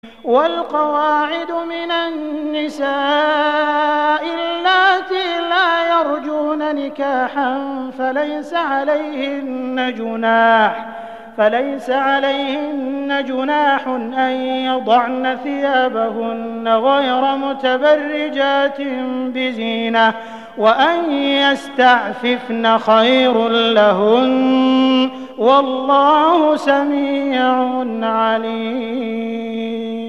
والقواعد من النساء اللاتي لا يرجون نكاحا فليس عليهن جناح أن يضعن ثيابهن غير متبرجات بزينة وأن يستعففن خير لهن والله سميع عليم.